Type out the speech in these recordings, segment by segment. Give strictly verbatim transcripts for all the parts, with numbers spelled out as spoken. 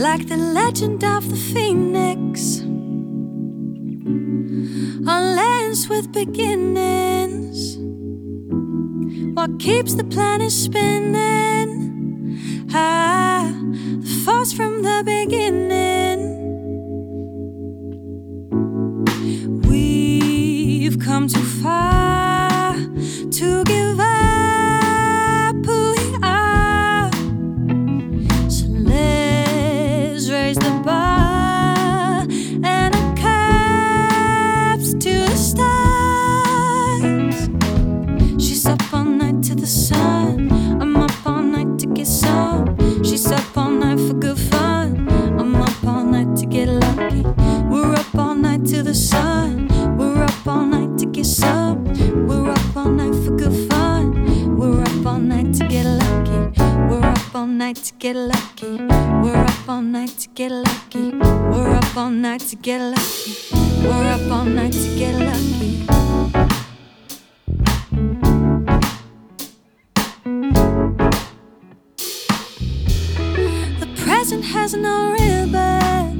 like the legend of the phoenix, on lands with beginnings. What keeps the planet spinning? Ah, the force from the beginning. We've come too far to give up who we are. So let's raise the bar and our cups to the stars. She's up all night to the sun. I'm up all night to get some. She's up all night for good fun. I'm up all night to get lucky. We're up all night to the sun. We're up all night to get some. We're up all night for good fun. We're up all night to get lucky. We're up all night to get lucky. We're up all night to get lucky. We're up all night to get lucky. We're up all night to get lucky. The present has no ribbon.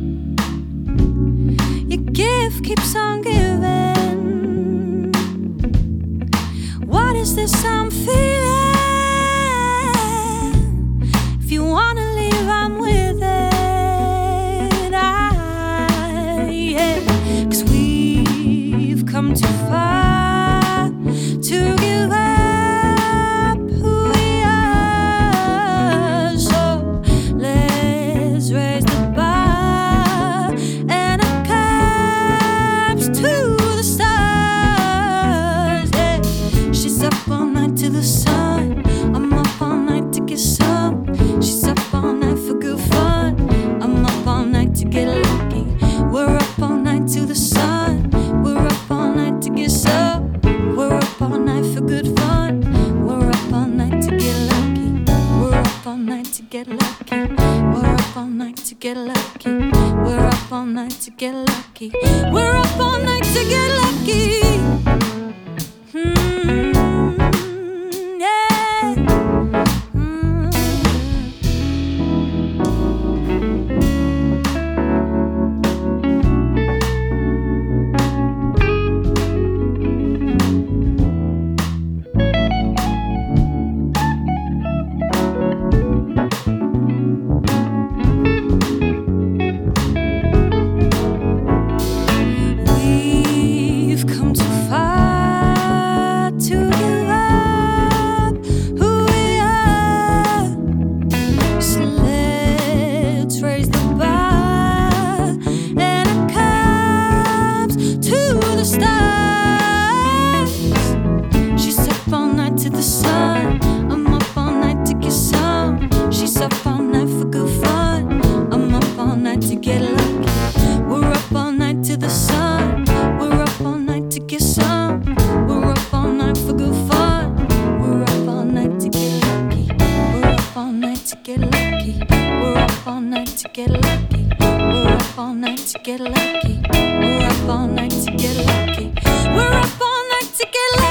Your gift keeps on giving. What is this I'm feeling? If you wanna leave, I'm with it. I, yeah. 'Cause we've come too far to give up who we are. So let's raise the bar and our cups to the stars. Yeah. She's up all night to the sun. I'm up all night to get some. She's up all night for good fun. I'm up all night to get lucky. We're up all night to the sun. We're up all night to get some. We're up all night for good fun. We're up all night to get lucky. We're up all night to get lucky. We're up all night to get lucky. We're up all night to get lucky. We're up all night to get lucky. Hmm, yeah. Hmm. We've come too far to give up who we are. So let's raise the bar and our cups to the stars. She's up all night to the sun. I'm up all night to get some. She's up all night for good fun. I'm up all night to get lucky. We're up all night to the sun. We're up all night to get some. We're up all night for good fun. We're up all night to get lucky. We're up all night to get lucky. We're up all night to get lucky. We're up all night to get lucky. We're up all night to get lucky. We're up all night to get lucky.